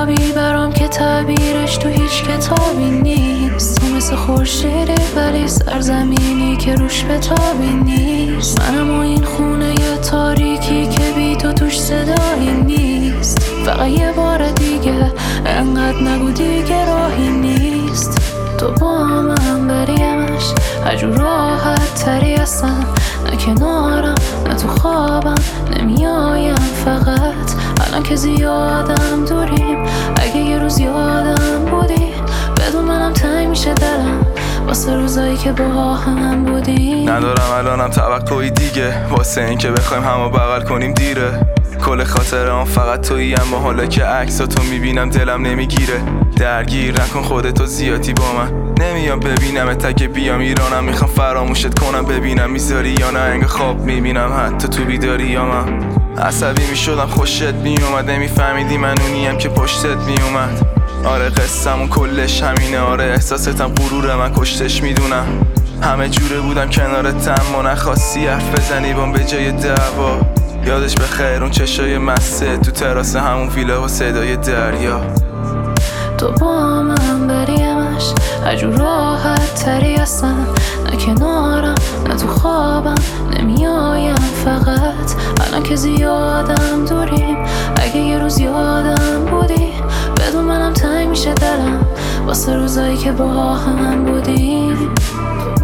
خوابی برام که تعبیرش تو هیچ کتابی نیست. تو مثل خورشیدی ولی سرزمینی که روش بتابی نیست. منم و این خونه یه تاریکی که بی تو توش صدایی نیست. فقط یه بار دیگه انقدر نگو دیگه راهی نیست. تو با من بریمش هجور راحت تری هستم، نه کنارم نه تو خوابم نمیایم. فقط الان که زیادم دوریم، اگه یه روز یادم بودی بدون منم تنگ میشه دلم واسه روزایی که با هم بودیم. ندارم الانم توقعی دیگه واسه این که بخوایم همو بغل کنیم دیره. کل خاطرم فقط تویی، اما حالا که عکساتو میبینم دلم نمیگیره. درگیر نکن خودتو زیادی با من، نمیام ببینمت. اگه بیام ایرانم میخوام فراموشت کنم، ببینم میذاری یا نه. انگار خواب میبینم حتی تو بیداری یا من. عصبی میشدم خوشت میومد، نمیفهمیدی من اونیم که پشتت میومد. آره قصه‌مون کلش همینه، آره احساستم غرور من کشتش میدونم. همه جوره بودم کنارت اما نخواستی حرف بزنی بام به جای دعوا. یادش بخیر اون چشای مسته تو تراس همون ویلا و صدای دریا. تو با من بریمش هجور راحت تری هستم، نه کنارم نه تو خوابم نمیایم. فقط الان که زیادم دوریم، اگه یه روز یادم بودی بدون منم تنگ میشه دلم واسه روزایی که با هم بودیم.